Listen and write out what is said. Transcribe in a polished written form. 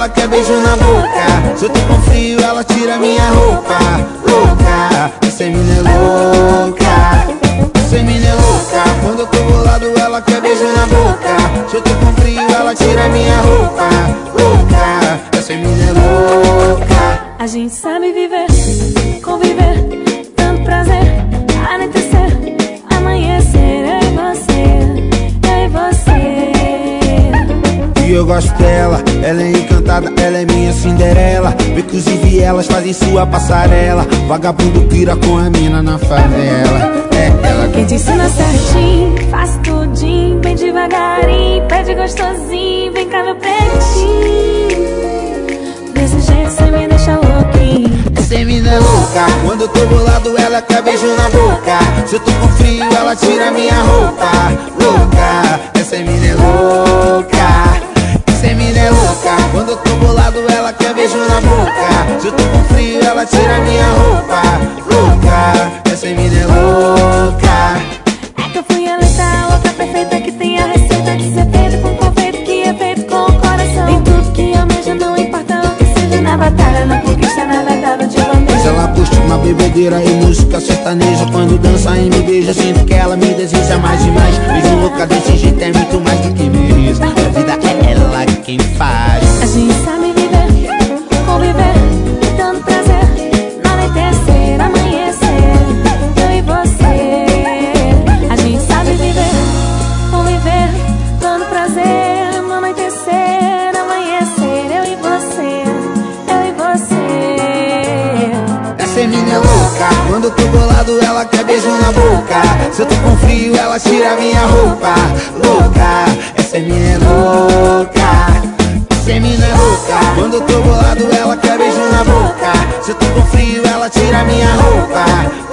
ela quer beijo na boca. Se eu tô com frio, ela tira minha roupa. Louca, essa mina é louca. Essa mina é louca. Quando eu tô bolado, ela quer beijo na boca. Se eu tô com frio, ela tira minha roupa. Louca, essa mina é louca. A gente sabe viver, conviver, tanto prazer, anoitecer, amanhecer, eu e você, eu e você. E eu gosto dela, ela é encantada, ela é minha Cinderela. Inclusive elas fazem sua passarela. Vagabundo pira com a mina na favela. É ela quem te ensina certinho, faz tudinho, bem devagarinho, pede gostosinho, vem cá meu pretinho. Desse jeito cê me deixa louquinho. Essa mina é louca. Quando eu tô bolado, ela quer beijo na boca. Se eu tô com frio, ela tira minha roupa. Louca, essa mina é louca. Essa mina é louca. Quando eu tô bolado, ela quer beijo na boca. Se eu tô com frio, ela tira minha roupa. Louca, essa mina é louca. É que eu fui eleita a louca perfeita, que tem a receita de ser feito com confeito, que é feito com o coração. Tem tudo que almeja, não importa o que seja. Na batalha, na conquista, na verdade, de bandeja. Ela curte uma bebedeira e música sertaneja. Quando dança e me beija, sinto que ela me deseja mais e mais. Beijo louca desse jeito é muito mais do que mereço. A vida é ela quem faz. A gente sabe viver, conviver, dando prazer, anoitecer, amanhecer, eu e você. A gente sabe viver, conviver, dando prazer, anoitecer, amanhecer, eu e você, eu e você. Essa mina é louca. Quando eu tô bolado, ela quer beijo na boca. Se eu tô com frio, ela tira minha roupa. Louca, essa mina é louca. Essa mina é louca. Quando eu tô bolado, ela quer beijo na boca. Se eu tô com frio, ela tira minha roupa.